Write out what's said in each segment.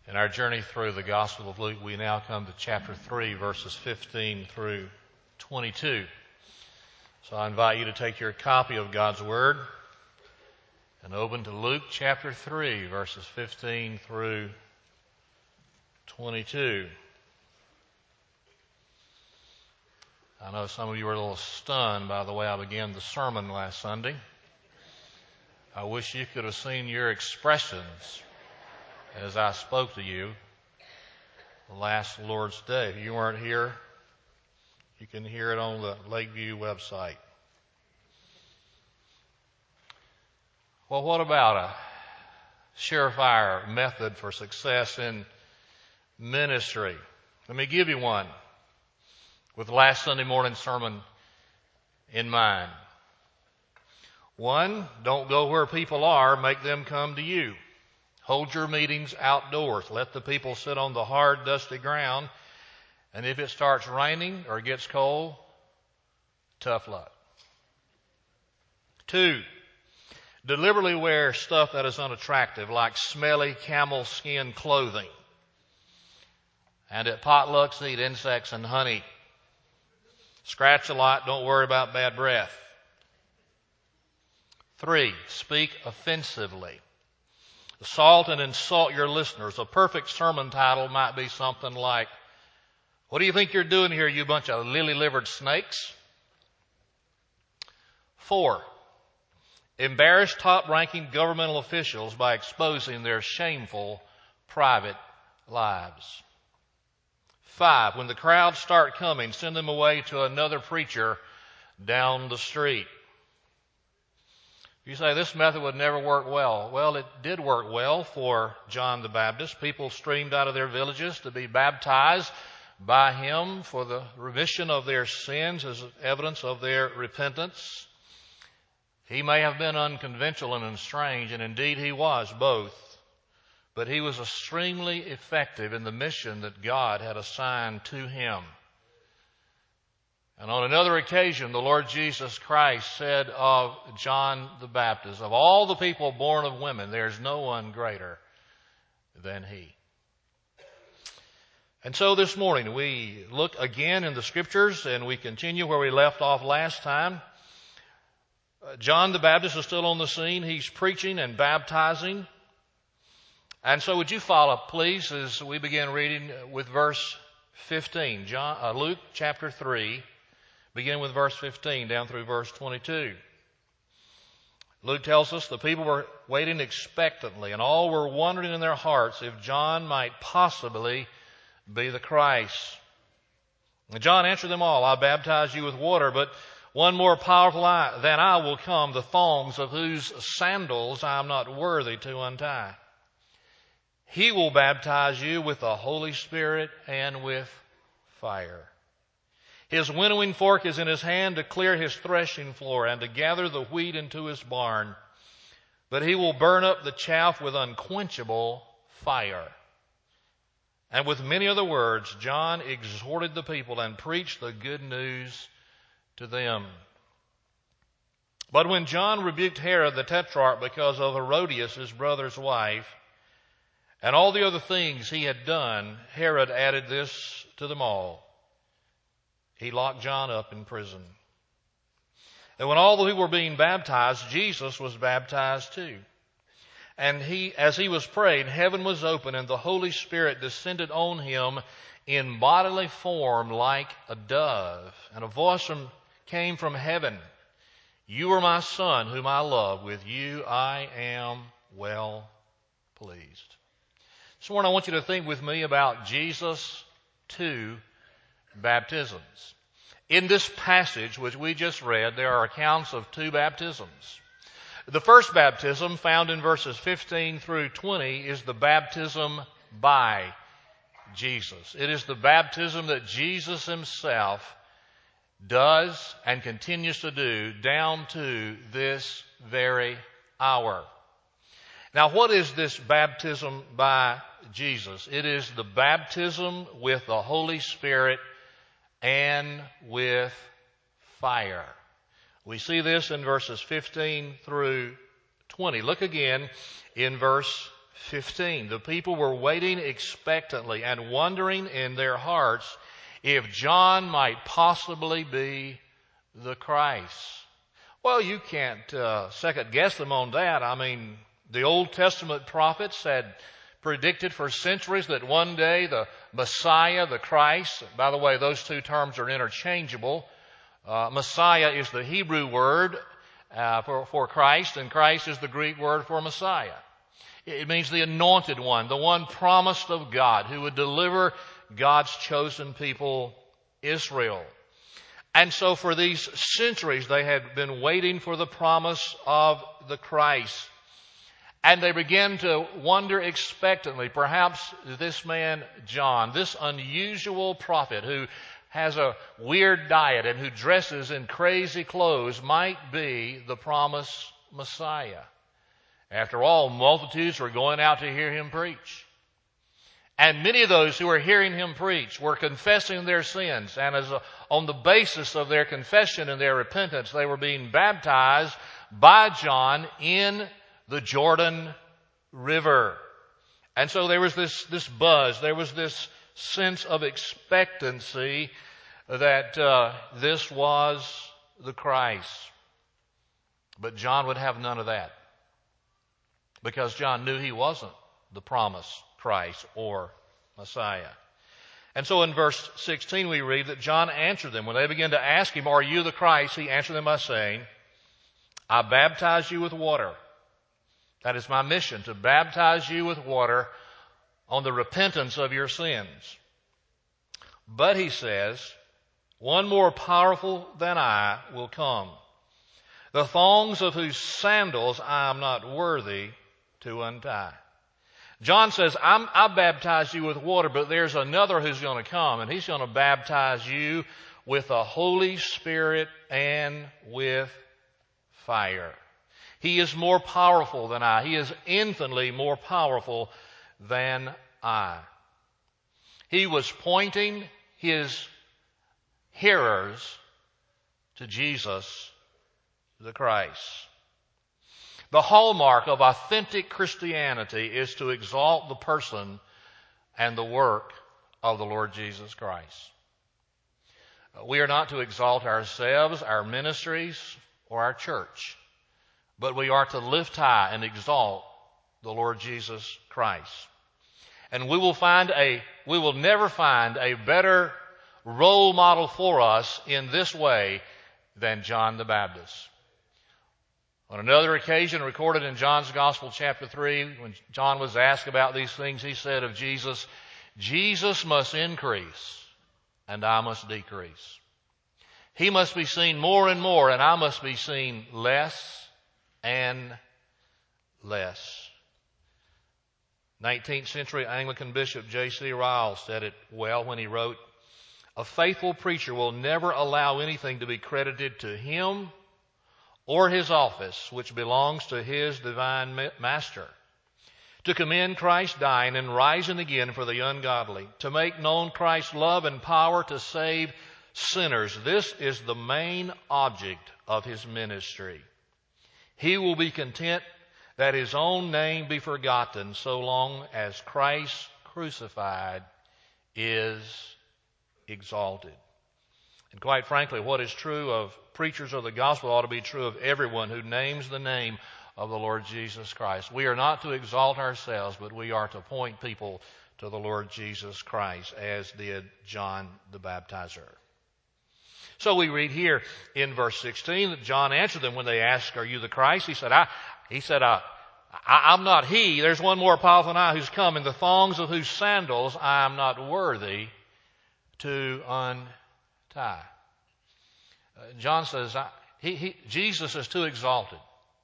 In our journey through the Gospel of Luke, we now come to chapter 3, verses 15 through 22. So I invite you to take your copy of God's Word and open to Luke chapter 3, verses 15 through 22. I know some of you were a little stunned by the way I began the sermon last Sunday. I wish you could have seen your expressions as I spoke to you last Lord's Day. If you weren't here, you can hear it on the Lakeview website. Well, what about a surefire method for success in ministry? Let me give you one with last Sunday morning sermon in mind. One, don't go where people are, make them come to you. Hold your meetings outdoors. Let the people sit on the hard, dusty ground. And if it starts raining or gets cold, tough luck. Two, deliberately wear stuff that is unattractive, like smelly camel skin clothing. And at potlucks, eat insects and honey. Scratch a lot, don't worry about bad breath. Three, speak offensively. Assault and insult your listeners. A perfect sermon title might be something like, "What do you think you're doing here, you bunch of lily-livered snakes?" 4, embarrass top-ranking governmental officials by exposing their shameful private lives. 5, when the crowds start coming, send them away to another preacher down the street. You say this method would never work well. Well, it did work well for John the Baptist. People streamed out of their villages to be baptized by him for the remission of their sins as evidence of their repentance. He may have been unconventional and strange, and indeed he was both. But he was extremely effective in the mission that God had assigned to him. And on another occasion, the Lord Jesus Christ said of John the Baptist, "Of all the people born of women, there's no one greater than he." And so this morning, we look again in the Scriptures and we continue where we left off last time. John the Baptist is still on the scene. He's preaching and baptizing. And so would you follow, please, as we begin reading with verse 15. Luke chapter 3. Begin with verse 15 down through verse 22. Luke tells us the people were waiting expectantly, and all were wondering in their hearts if John might possibly be the Christ. And John answered them all, "I baptize you with water, but one more powerful than I will come, the thongs of whose sandals I am not worthy to untie. He will baptize you with the Holy Spirit and with fire. His winnowing fork is in his hand to clear his threshing floor and to gather the wheat into his barn. But he will burn up the chaff with unquenchable fire." And with many other words, John exhorted the people and preached the good news to them. But when John rebuked Herod the Tetrarch because of Herodias, his brother's wife, and all the other things he had done, Herod added this to them all: he locked John up in prison. And when all the people were being baptized, Jesus was baptized too. And as he was praying, heaven was open, and the Holy Spirit descended on him in bodily form like a dove. And a voice came from heaven: "You are my Son, whom I love. With you I am well pleased." This morning I want you to think with me about Jesus' 2 baptisms. In this passage which we just read, there are accounts of 2 baptisms. The first baptism, found in verses 15 through 20, is the baptism by Jesus. It is the baptism that Jesus himself does and continues to do down to this very hour. Now, what is this baptism by Jesus? It is the baptism with the Holy Spirit and with fire. We see this in verses 15 through 20. Look again in verse 15. The people were waiting expectantly and wondering in their hearts if John might possibly be the Christ. Well, you can't second guess them on that. I mean, the Old Testament prophets had predicted for centuries that one day the Messiah, the Christ, by the way, those two terms are interchangeable. Messiah is the Hebrew word for Christ, and Christ is the Greek word for Messiah. It means the anointed one, the one promised of God, who would deliver God's chosen people, Israel. And so for these centuries, they had been waiting for the promise of the Christ. And they began to wonder expectantly, perhaps this man, John, this unusual prophet who has a weird diet and who dresses in crazy clothes, might be the promised Messiah. After all, multitudes were going out to hear him preach. And many of those who were hearing him preach were confessing their sins. And on the basis of their confession and their repentance, they were being baptized by John in the Jordan River. And so there was this buzz, there was this sense of expectancy that this was the Christ. But John would have none of that, because John knew he wasn't the promised Christ or Messiah. And so in verse 16 we read that John answered them. When they began to ask him, "Are you the Christ?" he answered them by saying, "I baptize you with water." That is my mission, to baptize you with water on the repentance of your sins. But he says, "One more powerful than I will come, the thongs of whose sandals I am not worthy to untie." John says, I baptize you with water, but there's another who's going to come, and he's going to baptize you with the Holy Spirit and with fire. He is more powerful than I. He is infinitely more powerful than I. He was pointing his hearers to Jesus the Christ. The hallmark of authentic Christianity is to exalt the person and the work of the Lord Jesus Christ. We are not to exalt ourselves, our ministries, or our church, but we are to lift high and exalt the Lord Jesus Christ. And we will never find a better role model for us in this way than John the Baptist. On another occasion recorded in John's Gospel, chapter 3, when John was asked about these things, he said of Jesus, "Jesus must increase and I must decrease. He must be seen more and more, and I must be seen less and less." 19th century Anglican Bishop J.C. Ryle said it well when he wrote, "A faithful preacher will never allow anything to be credited to him or his office, which belongs to his divine master. To commend Christ dying and rising again for the ungodly, to make known Christ's love and power to save sinners, this is the main object of his ministry. He will be content that his own name be forgotten so long as Christ crucified is exalted." And quite frankly, what is true of preachers of the gospel ought to be true of everyone who names the name of the Lord Jesus Christ. We are not to exalt ourselves, but we are to point people to the Lord Jesus Christ, as did John the Baptizer. So we read here in verse 16 that John answered them when they asked, "Are you the Christ?" He said, I'm not he. There's one more powerful than I who's come, in the thongs of whose sandals I am not worthy to untie. John says, Jesus is too exalted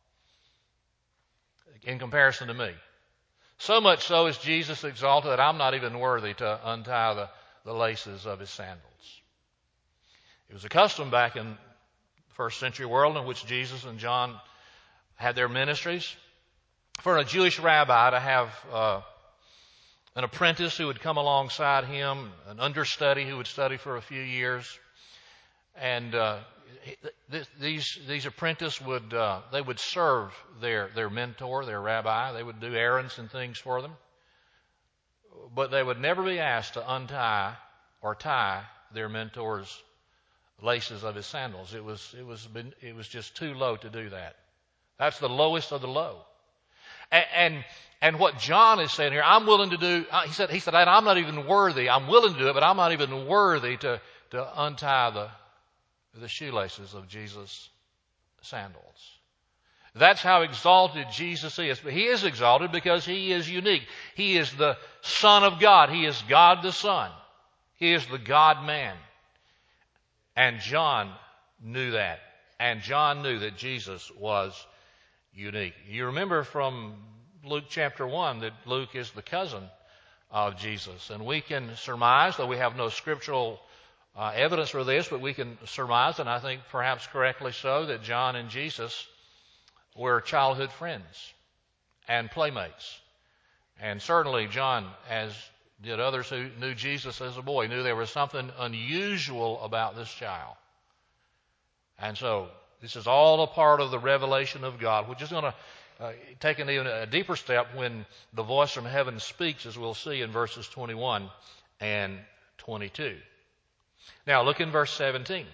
in comparison to me. So much so is Jesus exalted that I'm not even worthy to untie the laces of his sandals. It was a custom back in the first century world in which Jesus and John had their ministries for a Jewish rabbi to have an apprentice who would come alongside him, an understudy who would study for a few years. And these apprentices would serve their mentor, their rabbi. They would do errands and things for them. But they would never be asked to untie or tie their mentor's laces of his sandals. It was just too low to do that. That's the lowest of the low. And what John is saying here, I'm willing to do. He said, I'm not even worthy. I'm willing to do it, but I'm not even worthy to untie the shoelaces of Jesus' sandals. That's how exalted Jesus is. But he is exalted because he is unique. He is the Son of God. He is God the Son. He is the God-man. And John knew that. And John knew that Jesus was unique. You remember from Luke chapter 1 that Luke is the cousin of Jesus. And we can surmise, though we have no scriptural evidence for this, but we can surmise, and I think perhaps correctly so, that John and Jesus were childhood friends and playmates. And certainly John, as did others who knew Jesus as a boy, knew there was something unusual about this child. And so this is all a part of the revelation of God, which is going to take an even a deeper step when the voice from heaven speaks, as we'll see in verses 21 and 22. Now look in verse 17.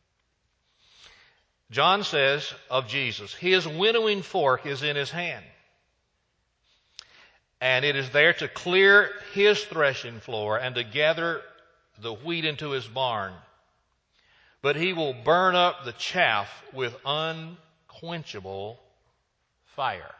John says of Jesus, his winnowing fork is in his hand, and it is there to clear his threshing floor and to gather the wheat into his barn. But he will burn up the chaff with unquenchable fire.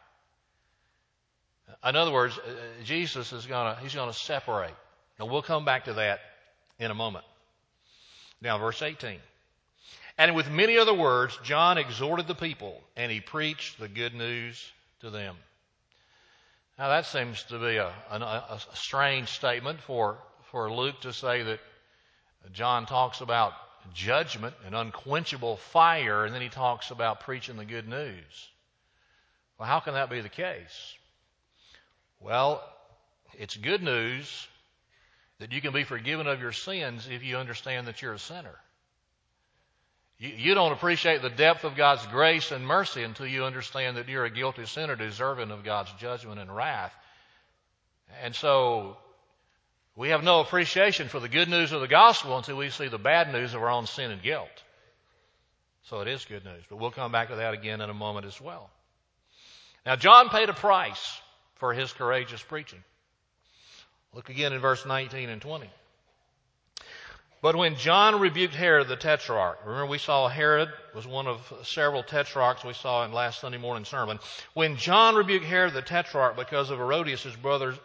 In other words, Jesus he's going to separate. Now we'll come back to that in a moment. Now verse 18. And with many other words, John exhorted the people, and he preached the good news to them. Now that seems to be a strange statement for Luke to say that John talks about judgment and unquenchable fire, and then he talks about preaching the good news. Well, how can that be the case? Well, it's good news that you can be forgiven of your sins if you understand that you're a sinner. You don't appreciate the depth of God's grace and mercy until you understand that you're a guilty sinner deserving of God's judgment and wrath. And so we have no appreciation for the good news of the gospel until we see the bad news of our own sin and guilt. So it is good news. But we'll come back to that again in a moment as well. Now, John paid a price for his courageous preaching. Look again in verse 19 and 20. But when John rebuked Herod the Tetrarch, remember we saw Herod was one of several tetrarchs we saw in last Sunday morning sermon. When John rebuked Herod the Tetrarch because of Herodias, his brother's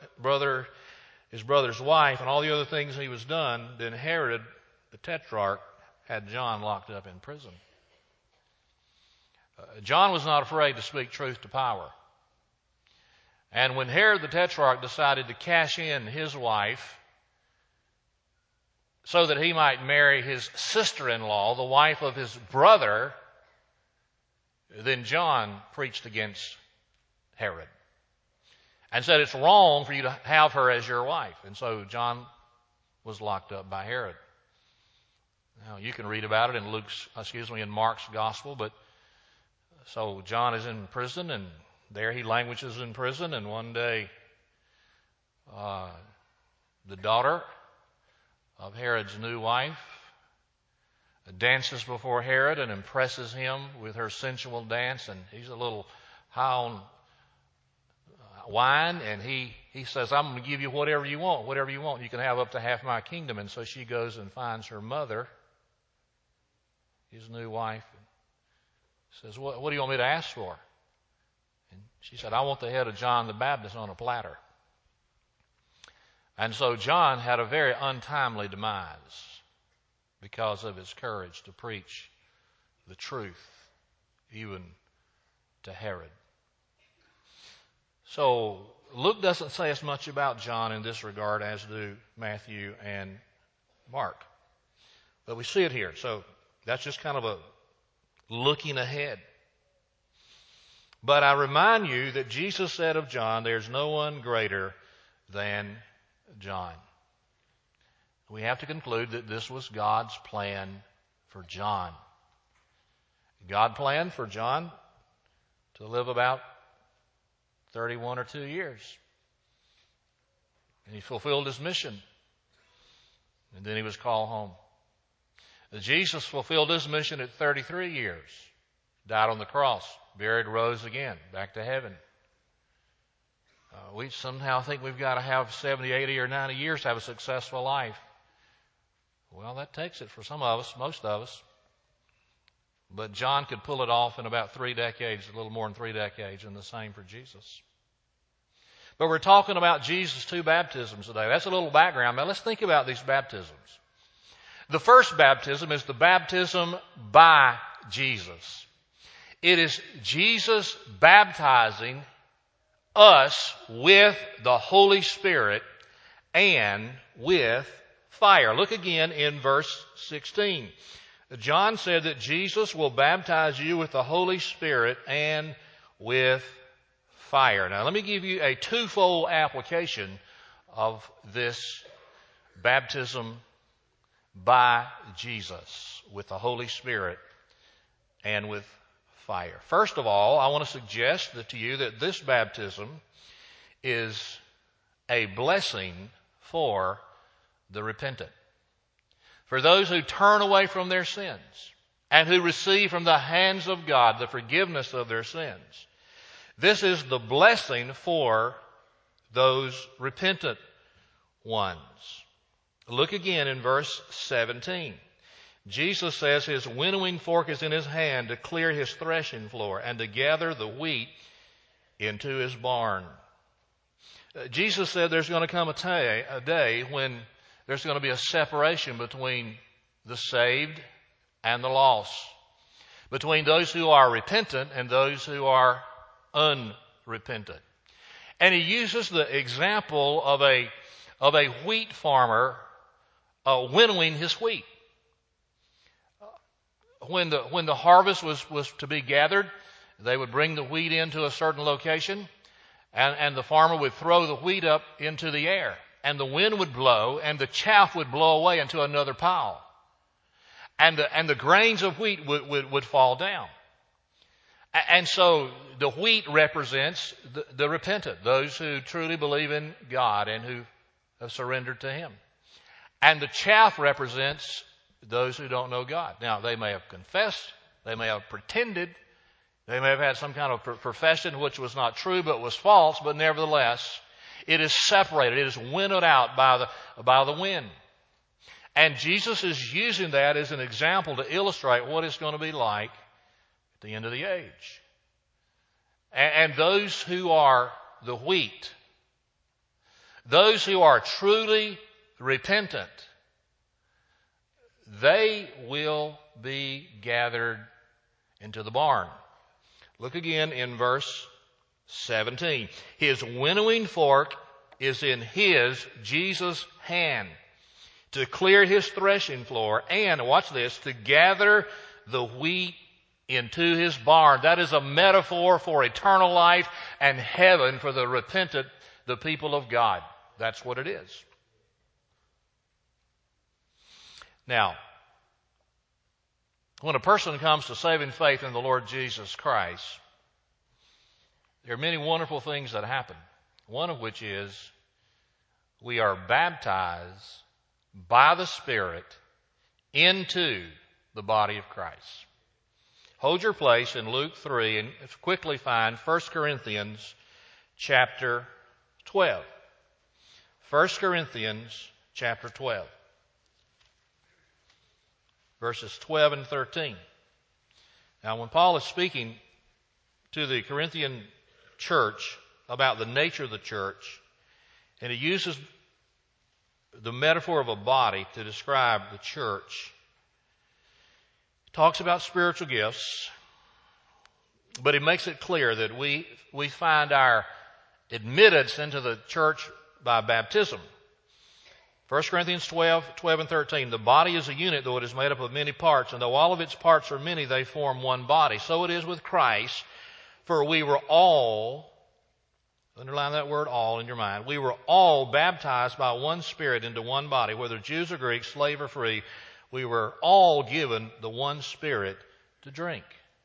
wife, and all the other things he was done, then Herod the Tetrarch had John locked up in prison. John was not afraid to speak truth to power. And when Herod the Tetrarch decided to cash in his wife so that he might marry his sister-in-law, the wife of his brother, then John preached against Herod and said it's wrong for you to have her as your wife. And so John was locked up by Herod. Now you can read about it in Mark's gospel, but so John is in prison, and there he languishes in prison, and one day the daughter of Herod's new wife dances before Herod and impresses him with her sensual dance, and he's a little high on wine, and he says, I'm going to give you whatever you want. You can have up to half my kingdom. And so she goes and finds her mother, his new wife, and says, what do you want me to ask for? And she said, I want the head of John the Baptist on a platter. And so John had a very untimely demise because of his courage to preach the truth, even to Herod. So Luke doesn't say as much about John in this regard as do Matthew and Mark. But we see it here. So that's just kind of a looking ahead. But I remind you that Jesus said of John, there's no one greater than John. We have to conclude that this was God's plan for John. God planned for John to live about 31 or 2 years. And he fulfilled his mission. And then he was called home. Jesus fulfilled his mission at 33 years. Died on the cross, buried, rose again, back to heaven. We somehow think we've got to have 70, 80, or 90 years to have a successful life. Well, that takes it for some of us, most of us. But John could pull it off in about 3 decades, a little more than 3 decades, and the same for Jesus. But we're talking about Jesus' 2 baptisms today. That's a little background. Now let's think about these baptisms. The first baptism is the baptism by Jesus. It is Jesus baptizing us with the Holy Spirit and with fire. Look again in verse 16. John said that Jesus will baptize you with the Holy Spirit and with fire. Now let me give you a twofold application of this baptism by Jesus with the Holy Spirit and with fire. First of all, I want to suggest to you that this baptism is a blessing for the repentant. For those who turn away from their sins and who receive from the hands of God the forgiveness of their sins. This is the blessing for those repentant ones. Look again in verse 17. Jesus says his winnowing fork is in his hand to clear his threshing floor and to gather the wheat into his barn. Jesus said there's going to come a day when there's going to be a separation between the saved and the lost, between those who are repentant and those who are unrepentant. And he uses the example of a wheat farmer winnowing his wheat. When the harvest was to be gathered, they would bring the wheat into a certain location, and the farmer would throw the wheat up into the air, and the wind would blow, and the chaff would blow away into another pile, and the grains of wheat would fall down. And so the wheat represents the repentant, those who truly believe in God and who have surrendered to Him. And the chaff represents those who don't know God. Now, they may have confessed, they may have pretended, they may have had some kind of profession which was not true but was false, but nevertheless, it is separated, it is winnowed out by the wind. And Jesus is using that as an example to illustrate what it's going to be like at the end of the age. And those who are the wheat, those who are truly repentant, they will be gathered into the barn. Look again in verse 17. His winnowing fork is in his, Jesus' hand, to clear his threshing floor and, watch this, to gather the wheat into his barn. That is a metaphor for eternal life and heaven for the repentant, the people of God. That's what it is. Now, when a person comes to saving faith in the Lord Jesus Christ, there are many wonderful things that happen. One of which is we are baptized by the Spirit into the body of Christ. Hold your place in Luke 3 and quickly find 1 Corinthians chapter 12. 1 Corinthians chapter 12. Verses 12 and 13. Now, when Paul is speaking to the Corinthian church about the nature of the church, and he uses the metaphor of a body to describe the church, he talks about spiritual gifts, but he makes it clear that we find our admittance into the church by baptism. 1 Corinthians 12 and 13. The body is a unit, though it is made up of many parts, and though all of its parts are many, they form one body. So it is with Christ, for we were all, underline that word all in your mind, we were all baptized by one Spirit into one body, whether Jews or Greeks, slave or free, we were all given the one Spirit to drink.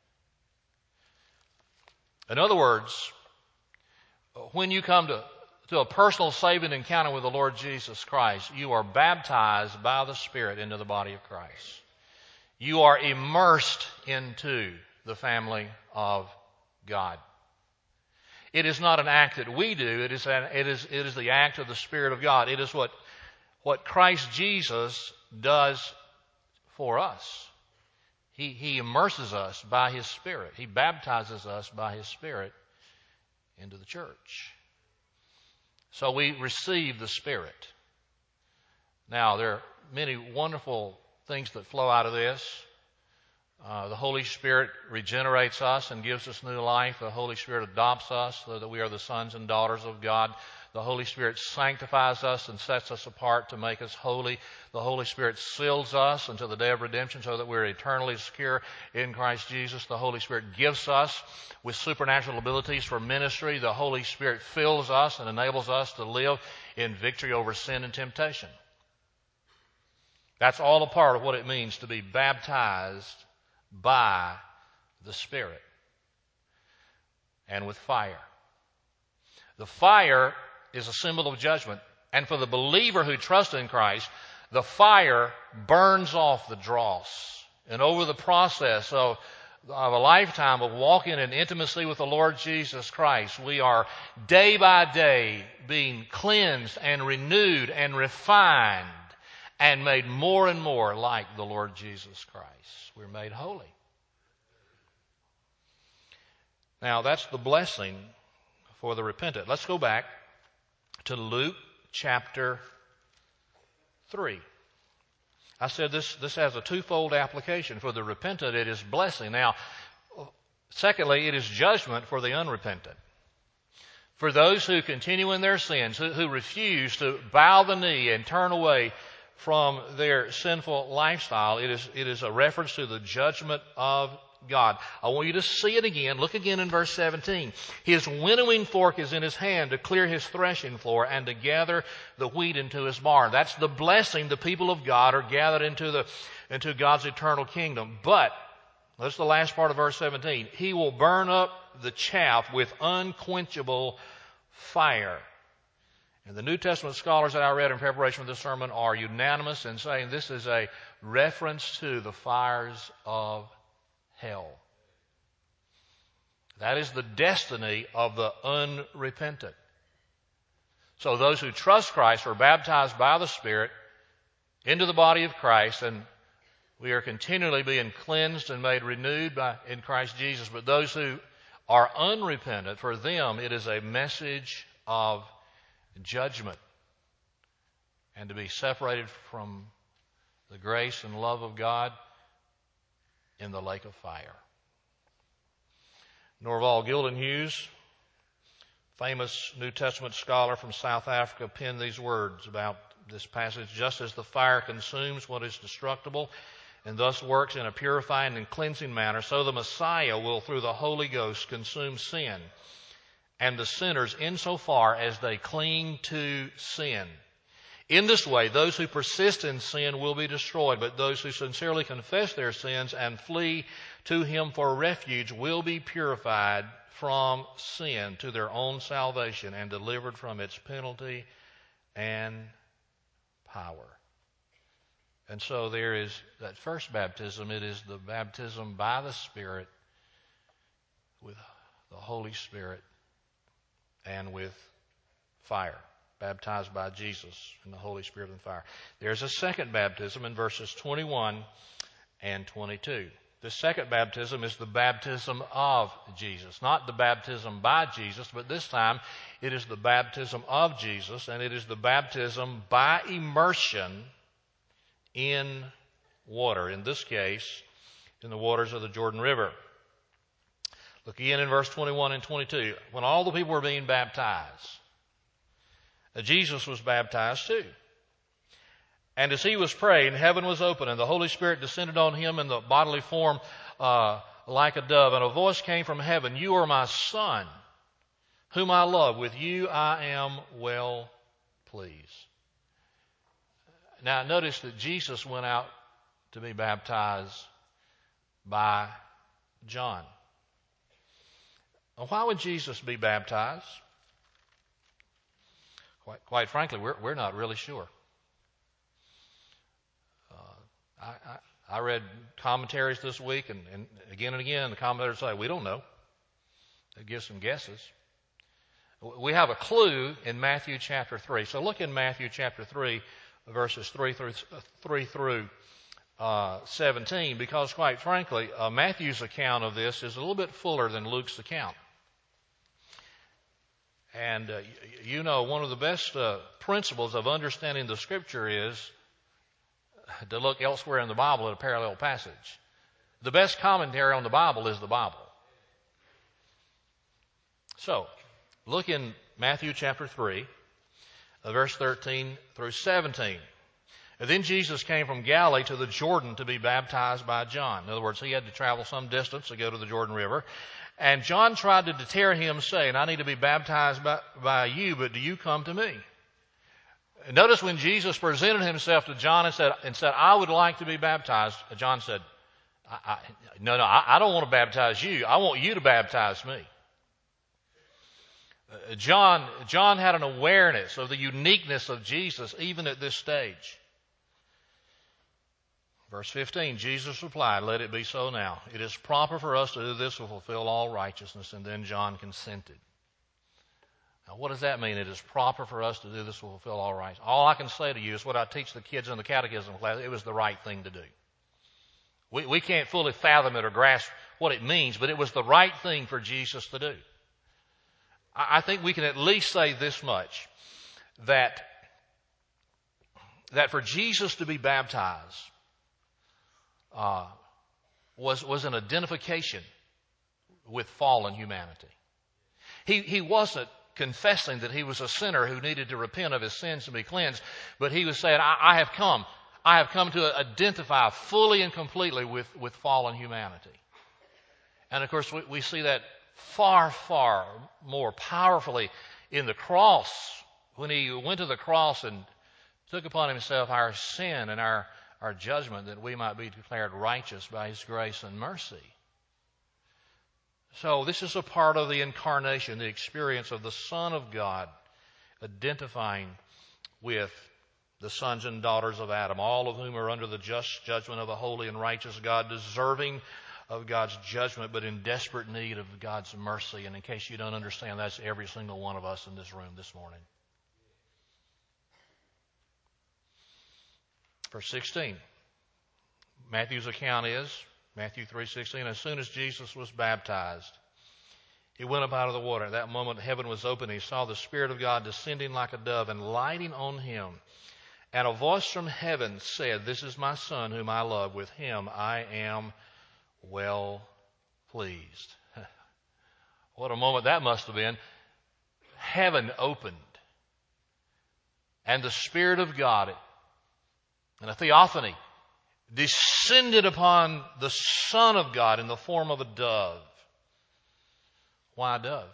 In other words, when you come to a personal saving encounter with the Lord Jesus Christ, you are baptized by the Spirit into the body of Christ. You are immersed into the family of God. It is not an act that we do. It is the act of the Spirit of God. It is what Christ Jesus does for us. He immerses us by His Spirit. He baptizes us by His Spirit into the church. So we receive the Spirit. Now, there are many wonderful things that flow out of this. The Holy Spirit regenerates us and gives us new life. The Holy Spirit adopts us so that we are the sons and daughters of God. The Holy Spirit sanctifies us and sets us apart to make us holy. The Holy Spirit seals us until the day of redemption so that we're eternally secure in Christ Jesus. The Holy Spirit gives us with supernatural abilities for ministry. The Holy Spirit fills us and enables us to live in victory over sin and temptation. That's all a part of what it means to be baptized by the Spirit and with fire. The fire is a symbol of judgment. And for the believer who trusts in Christ, the fire burns off the dross. And over the process of a lifetime of walking in intimacy with the Lord Jesus Christ, we are day by day being cleansed and renewed and refined and made more and more like the Lord Jesus Christ. We're made holy. Now, that's the blessing for the repentant. Let's go back to Luke chapter 3. I said this has a twofold application. For the repentant, it is blessing. Now, secondly, it is judgment for the unrepentant. For those who continue in their sins, who refuse to bow the knee and turn away from their sinful lifestyle, it is a reference to the judgment of God. I want you to see it again. Look again in verse 17. His winnowing fork is in his hand to clear his threshing floor and to gather the wheat into his barn. That's the blessing. The people of God are gathered into God's eternal kingdom. But, that's the last part of verse 17. He will burn up the chaff with unquenchable fire. And the New Testament scholars that I read in preparation for this sermon are unanimous in saying this is a reference to the fires of hell. That is the destiny of the unrepentant. So those who trust Christ are baptized by the Spirit into the body of Christ, and we are continually being cleansed and made renewed in Christ Jesus. But those who are unrepentant, for them it is a message of judgment and to be separated from the grace and love of God in the lake of fire. Norval Gildenhughes, famous New Testament scholar from South Africa, penned these words about this passage. Just as the fire consumes what is destructible and thus works in a purifying and cleansing manner, so the Messiah will, through the Holy Ghost, consume sin and the sinners insofar as they cling to sin. In this way, those who persist in sin will be destroyed, but those who sincerely confess their sins and flee to Him for refuge will be purified from sin to their own salvation and delivered from its penalty and power. And so there is that first baptism. It is the baptism by the Spirit with the Holy Spirit and with fire. Baptized by Jesus in the Holy Spirit and fire. There's a second baptism in verses 21 and 22. The second baptism is the baptism of Jesus. Not the baptism by Jesus, but this time it is the baptism of Jesus, and it is the baptism by immersion in water. In this case, in the waters of the Jordan River. Look again in verse 21 and 22. When all the people were being baptized, Jesus was baptized too. And as he was praying, heaven was open, and the Holy Spirit descended on him in the bodily form like a dove. And a voice came from heaven, "You are my Son, whom I love. With you I am well pleased." Now notice that Jesus went out to be baptized by John. Well, why would Jesus be baptized? Quite frankly, we're not really sure. I read commentaries this week, and again, the commentators say, we don't know. They give some guesses. We have a clue in Matthew chapter 3. So look in Matthew chapter 3, verses 3 through 17, because quite frankly, Matthew's account of this is a little bit fuller than Luke's account. And one of the best principles of understanding the Scripture is to look elsewhere in the Bible at a parallel passage. The best commentary on the Bible is the Bible. So, look in Matthew chapter 3, verse 13 through 17. And then Jesus came from Galilee to the Jordan to be baptized by John. In other words, he had to travel some distance to go to the Jordan River. And John tried to deter him, saying, I need to be baptized by you, but do you come to me? Notice when Jesus presented himself to John and said, I would like to be baptized, John said, No, I don't want to baptize you. I want you to baptize me. John had an awareness of the uniqueness of Jesus even at this stage. Verse 15, Jesus replied, Let it be so now. It is proper for us to do this to fulfill all righteousness. And then John consented. Now, what does that mean? It is proper for us to do this to fulfill all righteousness. All I can say to you is what I teach the kids in the catechism class. It was the right thing to do. We can't fully fathom it or grasp what it means, but it was the right thing for Jesus to do. I think we can at least say this much, that for Jesus to be baptized was an identification with fallen humanity. He wasn't confessing that he was a sinner who needed to repent of his sins and be cleansed, but he was saying, I have come to identify fully and completely with fallen humanity. And of course, we see that far, far more powerfully in the cross, when he went to the cross and took upon himself our sin and our judgment, that we might be declared righteous by his grace and mercy. So this is a part of the incarnation, the experience of the Son of God identifying with the sons and daughters of Adam, all of whom are under the just judgment of a holy and righteous God, deserving of God's judgment, but in desperate need of God's mercy. And in case you don't understand, that's every single one of us in this room this morning. Verse 16. Matthew's account is, Matthew 3:16, as soon as Jesus was baptized, he went up out of the water. At that moment, heaven was open. He saw the Spirit of God descending like a dove and lighting on him. And a voice from heaven said, This is my Son whom I love. With him I am well pleased. What a moment that must have been. Heaven opened. And the Spirit of God, in a theophany, descended upon the Son of God in the form of a dove. Why a dove?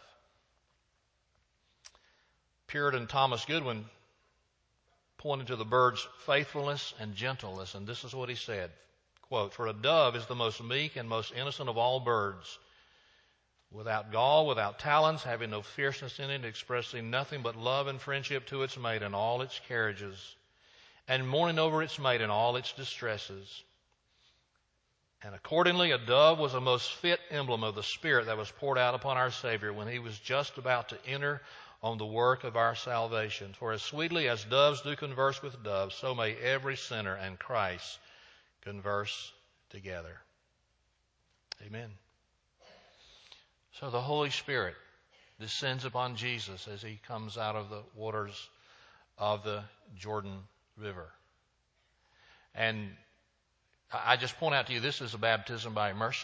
Puritan Thomas Goodwin pointed to the bird's faithfulness and gentleness, and this is what he said, quote, For a dove is the most meek and most innocent of all birds, without gall, without talons, having no fierceness in it, expressing nothing but love and friendship to its mate in all its carriages, and mourning over its mate in all its distresses. And accordingly, a dove was a most fit emblem of the Spirit that was poured out upon our Savior when he was just about to enter on the work of our salvation. For as sweetly as doves do converse with doves, so may every sinner and Christ converse together. Amen. So the Holy Spirit descends upon Jesus as he comes out of the waters of the Jordan River. And I just point out to you, this is a baptism by immersion.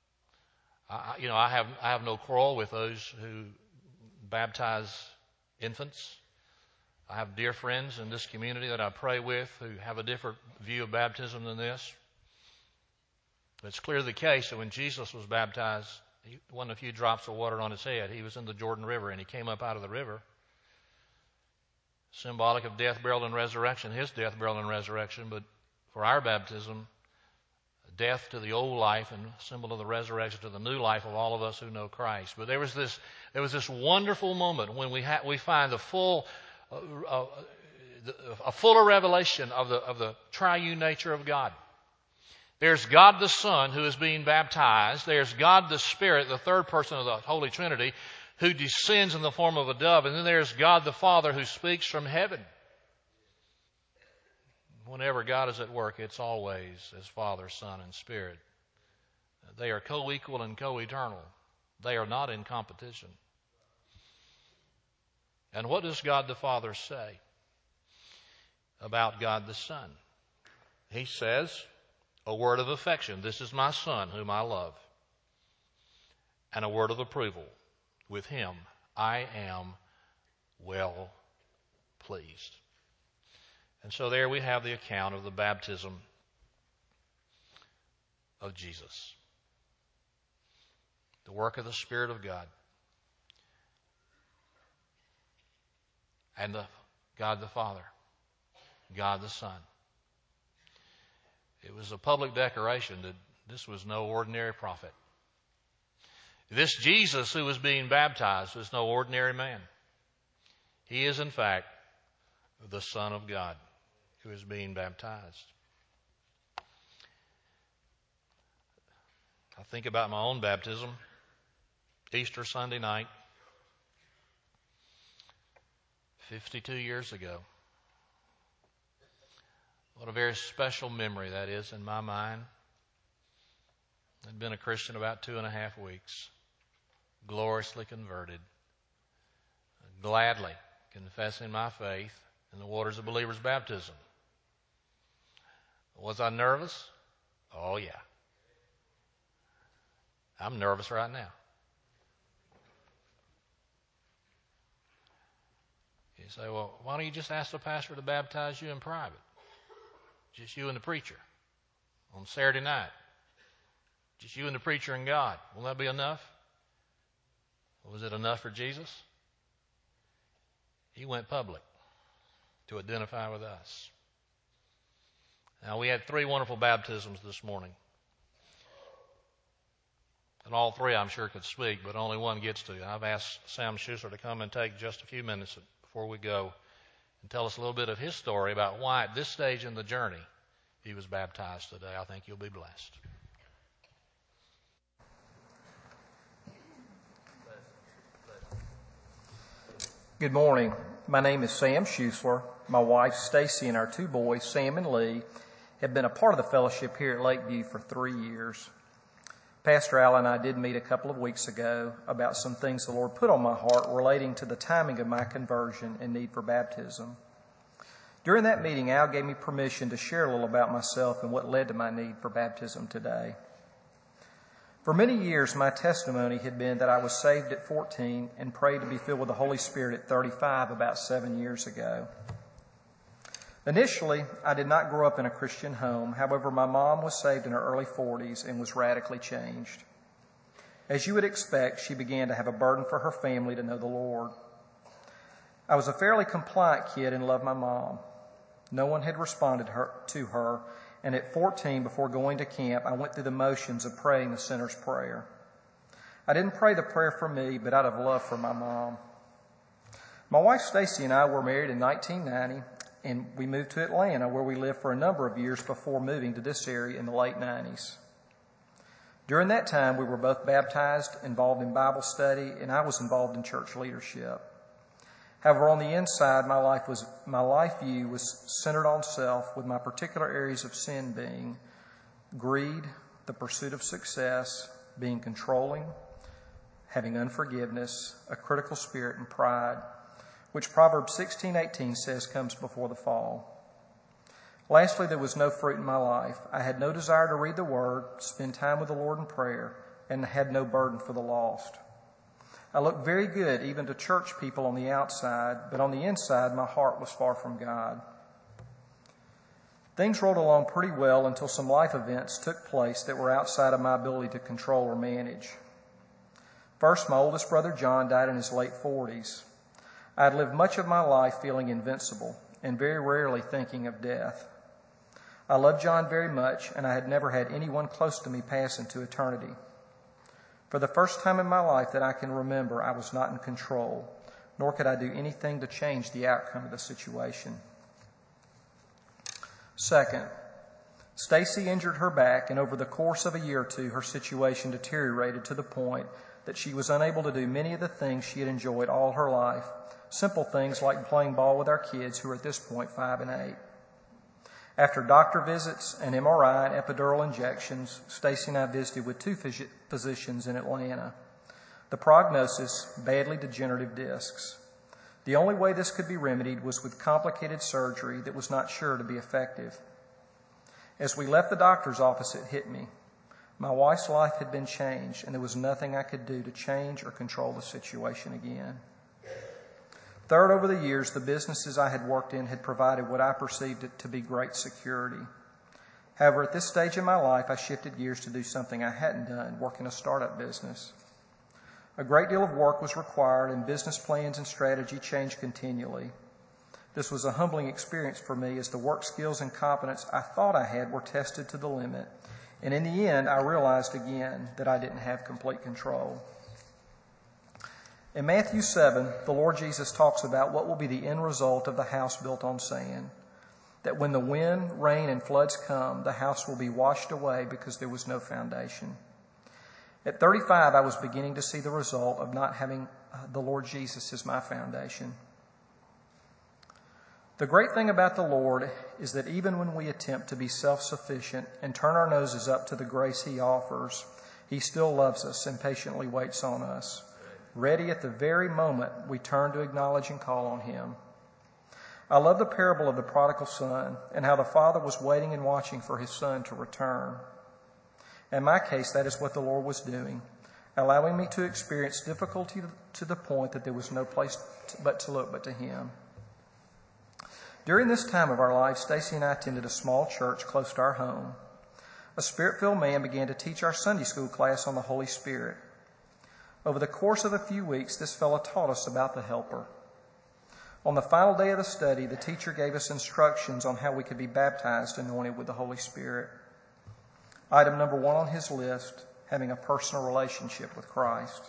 I have no quarrel with those who baptize infants. I have dear friends in this community that I pray with who have a different view of baptism than this. It's clearly the case that when Jesus was baptized, he wasn't a few drops of water on his head. He was in the Jordan River, and he came up out of the river. Symbolic of death, burial, and resurrection, his death, burial, and resurrection. But for our baptism, death to the old life and symbol of the resurrection to the new life of all of us who know Christ. But there was this wonderful moment when we find the a fuller revelation of the triune nature of God. There's God the Son who is being baptized. There's God the Spirit, the third person of the Holy Trinity, who descends in the form of a dove. And then there's God the Father who speaks from heaven. Whenever God is at work, it's always as Father, Son, and Spirit. They are co-equal and co-eternal. They are not in competition. And what does God the Father say about God the Son? He says, a word of affection, this is my Son whom I love. And a word of approval, with him I am well pleased. And so there we have the account of the baptism of Jesus. The work of the Spirit of God. And God the Father. God the Son. It was a public declaration that this was no ordinary prophet. This Jesus who was being baptized was no ordinary man. He is, in fact, the Son of God who is being baptized. I think about my own baptism, Easter Sunday night, 52 years ago. What a very special memory that is in my mind. I'd been a Christian about 2.5 weeks, gloriously converted, gladly confessing my faith in the waters of believer's baptism. Was I nervous? Oh, yeah. I'm nervous right now. You say, well, why don't you just ask the pastor to baptize you in private? Just you and the preacher on Saturday night. Just you and the preacher and God. Will that be enough? Was it enough for Jesus? He went public to identify with us. Now, we had 3 wonderful baptisms this morning. And all 3, I'm sure, could speak, but only one gets to. I've asked Sam Schuster to come and take just a few minutes before we go and tell us a little bit of his story about why at this stage in the journey he was baptized today. I think you'll be blessed. Good morning. My name is Sam Schuster. My wife Stacy and our 2 boys, Sam and Lee, have been a part of the fellowship here at Lakeview for 3 years. Pastor Al and I did meet a couple of weeks ago about some things the Lord put on my heart relating to the timing of my conversion and need for baptism. During that meeting, Al gave me permission to share a little about myself and what led to my need for baptism today. For many years, my testimony had been that I was saved at 14 and prayed to be filled with the Holy Spirit at 35 about 7 years ago. Initially, I did not grow up in a Christian home. However, my mom was saved in her early 40s and was radically changed. As you would expect, she began to have a burden for her family to know the Lord. I was a fairly compliant kid and loved my mom. No one had responded to her, and at 14, before going to camp, I went through the motions of praying the sinner's prayer. I didn't pray the prayer for me, but out of love for my mom. My wife Stacy and I were married in 1990, and we moved to Atlanta, where we lived for a number of years before moving to this area in the late 90s. During that time, we were both baptized, involved in Bible study, and I was involved in church leadership. However, on the inside, my life view was centered on self, with my particular areas of sin being greed, the pursuit of success, being controlling, having unforgiveness, a critical spirit, and pride, which Proverbs 16:18 says comes before the fall. Lastly, there was no fruit in my life. I had no desire to read the Word, spend time with the Lord in prayer, and had no burden for the lost. I looked very good even to church people on the outside, but on the inside, my heart was far from God. Things rolled along pretty well until some life events took place that were outside of my ability to control or manage. First, my oldest brother John died in his late 40s. I had lived much of my life feeling invincible and very rarely thinking of death. I loved John very much, and I had never had anyone close to me pass into eternity. For the first time in my life that I can remember, I was not in control, nor could I do anything to change the outcome of the situation. Second, Stacy injured her back, and over the course of a year or two, her situation deteriorated to the point that she was unable to do many of the things she had enjoyed all her life, simple things like playing ball with our kids, who are at this point 5 and 8. After doctor visits, an MRI, and epidural injections, Stacy and I visited with 2 physicians in Atlanta. The prognosis, badly degenerative discs. The only way this could be remedied was with complicated surgery that was not sure to be effective. As we left the doctor's office, it hit me. My wife's life had been changed, and there was nothing I could do to change or control the situation again. Third, over the years, the businesses I had worked in had provided what I perceived to be great security. However, at this stage in my life, I shifted gears to do something I hadn't done, work in a startup business. A great deal of work was required, and business plans and strategy changed continually. This was a humbling experience for me, as the work skills and competence I thought I had were tested to the limit, and in the end, I realized again that I didn't have complete control. In Matthew 7, the Lord Jesus talks about what will be the end result of the house built on sand. That when the wind, rain, and floods come, the house will be washed away because there was no foundation. At 35, I was beginning to see the result of not having the Lord Jesus as my foundation. The great thing about the Lord is that even when we attempt to be self-sufficient and turn our noses up to the grace He offers, He still loves us and patiently waits on us, ready at the very moment we turn to acknowledge and call on Him. I love the parable of the prodigal son and how the father was waiting and watching for his son to return. In my case, that is what the Lord was doing, allowing me to experience difficulty to the point that there was no place to look but to Him. During this time of our life, Stacy and I attended a small church close to our home. A Spirit-filled man began to teach our Sunday school class on the Holy Spirit. Over the course of a few weeks, this fellow taught us about the Helper. On the final day of the study, the teacher gave us instructions on how we could be baptized and anointed with the Holy Spirit. Item number 1 on his list, having a personal relationship with Christ.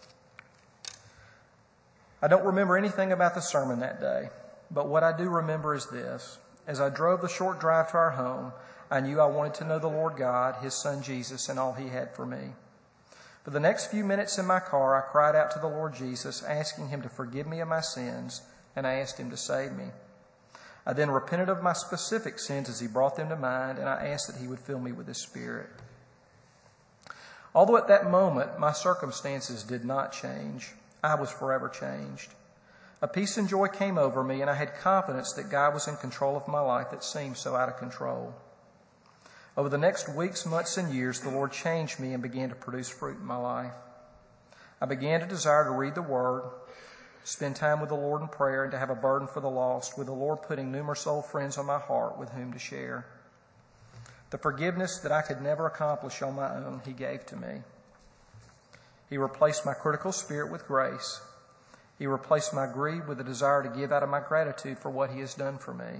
I don't remember anything about the sermon that day, but what I do remember is this. As I drove the short drive to our home, I knew I wanted to know the Lord God, His Son Jesus, and all He had for me. For the next few minutes in my car, I cried out to the Lord Jesus, asking Him to forgive me of my sins, and I asked Him to save me. I then repented of my specific sins as He brought them to mind, and I asked that He would fill me with His Spirit. Although at that moment my circumstances did not change, I was forever changed. A peace and joy came over me, and I had confidence that God was in control of my life that seemed so out of control. Over the next weeks, months, and years, the Lord changed me and began to produce fruit in my life. I began to desire to read the Word, spend time with the Lord in prayer, and to have a burden for the lost, with the Lord putting numerous old friends on my heart with whom to share. The forgiveness that I could never accomplish on my own, He gave to me. He replaced my critical spirit with grace. He replaced my greed with a desire to give out of my gratitude for what He has done for me.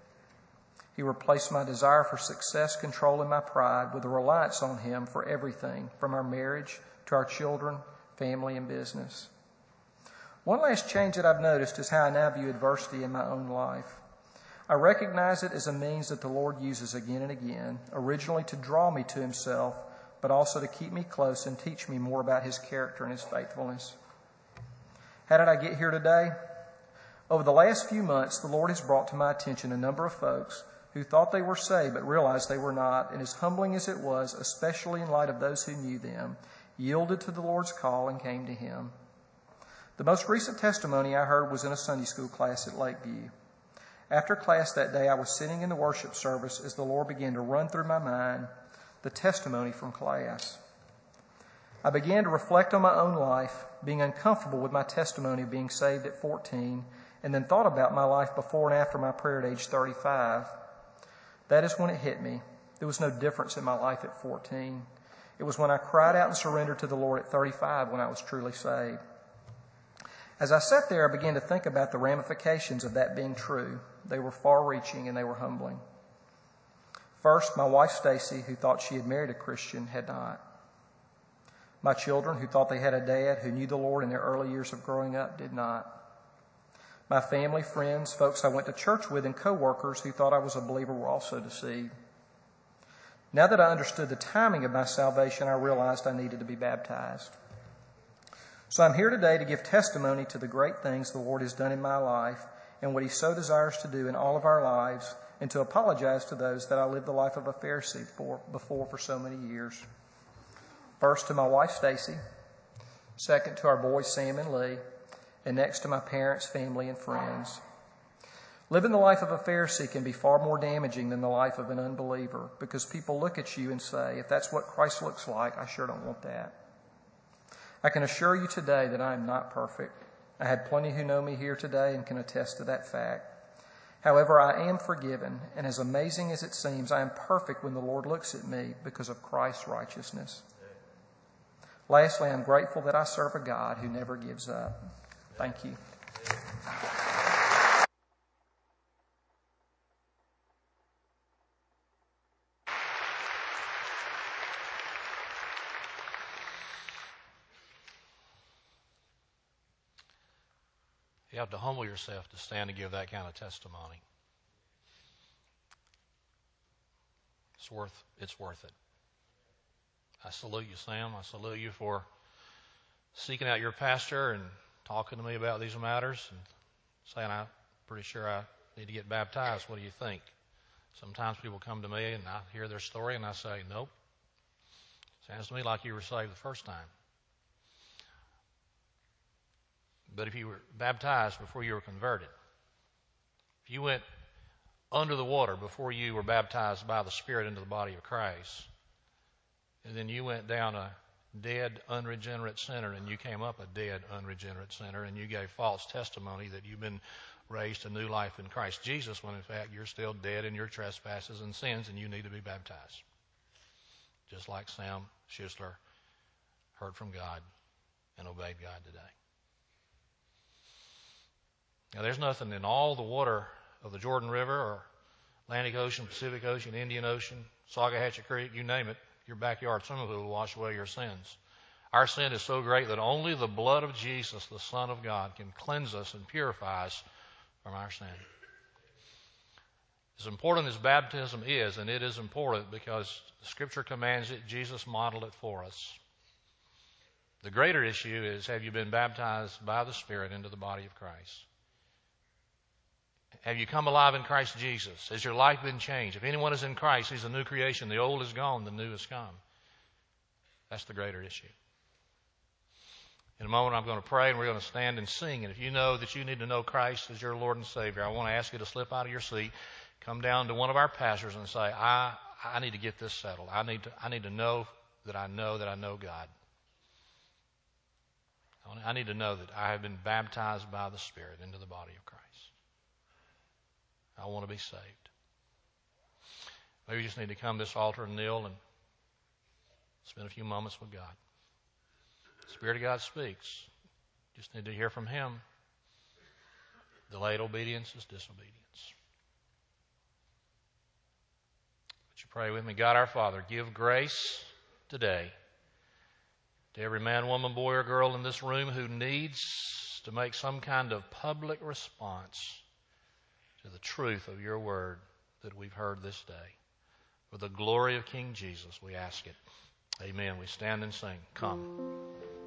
He replaced my desire for success, control, and my pride with a reliance on Him for everything, from our marriage to our children, family, and business. One last change that I've noticed is how I now view adversity in my own life. I recognize it as a means that the Lord uses again and again, originally to draw me to Himself, but also to keep me close and teach me more about His character and His faithfulness. How did I get here today? Over the last few months, the Lord has brought to my attention a number of folks who thought they were saved but realized they were not, and as humbling as it was, especially in light of those who knew them, yielded to the Lord's call and came to Him. The most recent testimony I heard was in a Sunday school class at Lakeview. After class that day, I was sitting in the worship service as the Lord began to run through my mind the testimony from class. I began to reflect on my own life, being uncomfortable with my testimony of being saved at 14, and then thought about my life before and after my prayer at age 35. That is when it hit me. There was no difference in my life at 14. It was when I cried out and surrendered to the Lord at 35 when I was truly saved. As I sat there, I began to think about the ramifications of that being true. They were far-reaching and they were humbling. First, my wife Stacy, who thought she had married a Christian, had not. My children, who thought they had a dad who knew the Lord in their early years of growing up, did not. My family, friends, folks I went to church with, and co-workers who thought I was a believer were also deceived. Now that I understood the timing of my salvation, I realized I needed to be baptized. So I'm here today to give testimony to the great things the Lord has done in my life and what He so desires to do in all of our lives, and to apologize to those that I lived the life of a Pharisee before for so many years. First, to my wife, Stacy. Second, to our boys, Sam and Lee. And next, to my parents, family, and friends. Living the life of a Pharisee can be far more damaging than the life of an unbeliever, because people look at you and say, if that's what Christ looks like, I sure don't want that. I can assure you today that I am not perfect. I had plenty who know me here today and can attest to that fact. However, I am forgiven, and as amazing as it seems, I am perfect when the Lord looks at me because of Christ's righteousness. Lastly, I'm grateful that I serve a God who never gives up. Thank you. You have to humble yourself to stand and give that kind of testimony. It's worth it. I salute you, Sam. I salute you for seeking out your pastor and talking to me about these matters and saying, I'm pretty sure I need to get baptized. What do you think? Sometimes people come to me and I hear their story and I say, nope. Sounds to me like you were saved the first time. But if you were baptized before you were converted, if you went under the water before you were baptized by the Spirit into the body of Christ, and then you went down a dead, unregenerate sinner, and you came up a dead, unregenerate sinner, and you gave false testimony that you've been raised to new life in Christ Jesus, when in fact you're still dead in your trespasses and sins, and you need to be baptized. Just like Sam Schussler heard from God and obeyed God today. Now, there's nothing in all the water of the Jordan River or Atlantic Ocean, Pacific Ocean, Indian Ocean, Saugahatchee Creek, you name it, your backyard swimming pool will wash away your sins. Our sin is so great that only the blood of Jesus, the Son of God, can cleanse us and purify us from our sin. As important as baptism is, and it is important because the Scripture commands it, Jesus modeled it for us. The greater issue is, have you been baptized by the Spirit into the body of Christ? Have you come alive in Christ Jesus? Has your life been changed? If anyone is in Christ, he's a new creation. The old is gone, the new has come. That's the greater issue. In a moment, I'm going to pray, and we're going to stand and sing. And if you know that you need to know Christ as your Lord and Savior, I want to ask you to slip out of your seat, come down to one of our pastors and say, I need to get this settled. I need to know that I know God. I need to know that I have been baptized by the Spirit into the body of Christ. I want to be saved. Maybe you just need to come to this altar and kneel and spend a few moments with God. The Spirit of God speaks. You just need to hear from Him. Delayed obedience is disobedience. Would you pray with me? God our Father, give grace today to every man, woman, boy, or girl in this room who needs to make some kind of public response to the truth of your word that we've heard this day. For the glory of King Jesus, we ask it. Amen. We stand and sing. Come.